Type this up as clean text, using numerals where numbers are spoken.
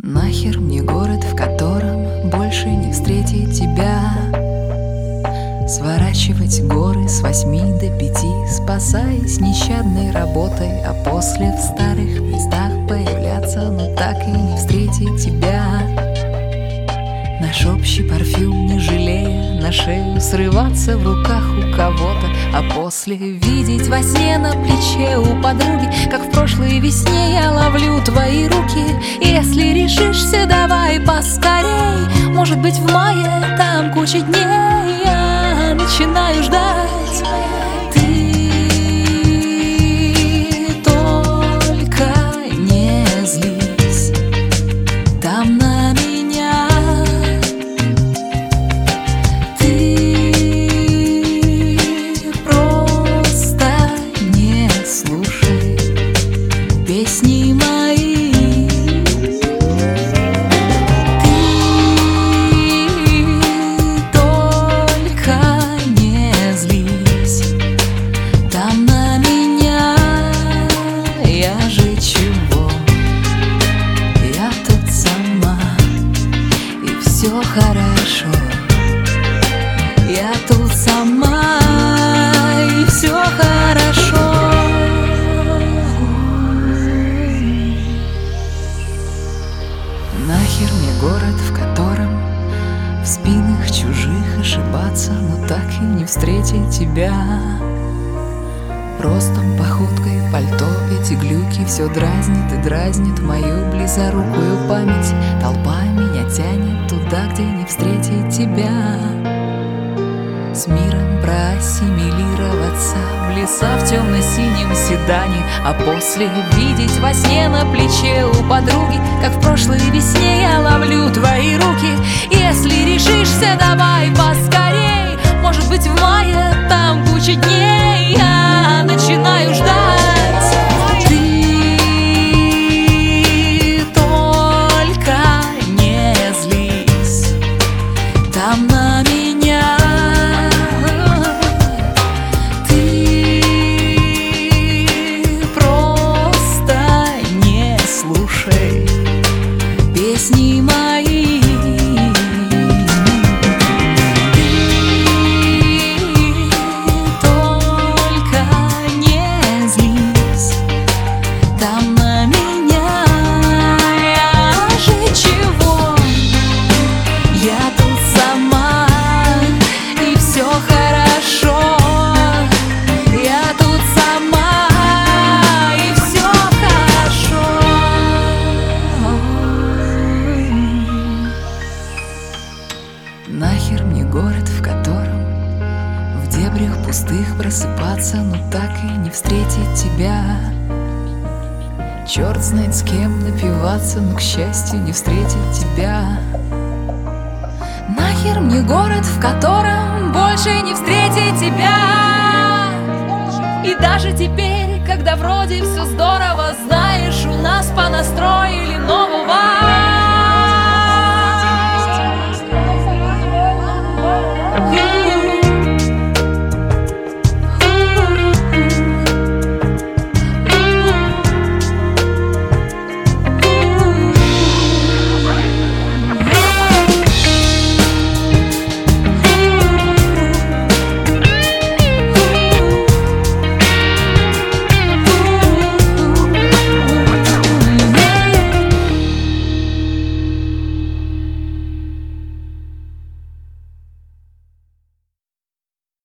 Нахер мне город, в котором больше не встретить тебя. Сворачивать горы с 8 до 5, спасаясь нещадной работой, а после в старых местах появляться, но так и не встретить тебя. Наш общий парфюм, не жалея, на шею срываться в руках у кого-то, а после видеть во сне на плече у подруги, как в прошлой весне я ловлю твои руки. Если решишься, давай поскорей, может быть в мае там куча дней. Я начинаю ждать. Ты только не злись там на меня. Ты просто не слушай песни мои. Все хорошо, я тут сама, и все хорошо. Нахер мне город, в котором в спинах чужих ошибаться, но так и не встретить тебя. Ростом, походкой, пальто, эти глюки все дразнит и дразнит мою близорукую память. Толпа меня тянет туда, где не встретить тебя. С миром проассимилироваться в леса в темно-синем седане, а после видеть во сне на плече у подруги, как в прошлой весне я ловлю твои руки. Если решишься, давай поскорей, может быть в мае там куча дней. Я начинаю ждать. Ты только не злись там на меня. Ты просто не слушай песни мои. Нахер мне город, в котором в дебрях пустых просыпаться, но так и не встретить тебя. Черт знает с кем напиваться, но, к счастью, не встретить тебя. Нахер мне город, в котором больше не встретить тебя. И даже теперь, когда вроде все здорово, знаешь, у нас понастроили новый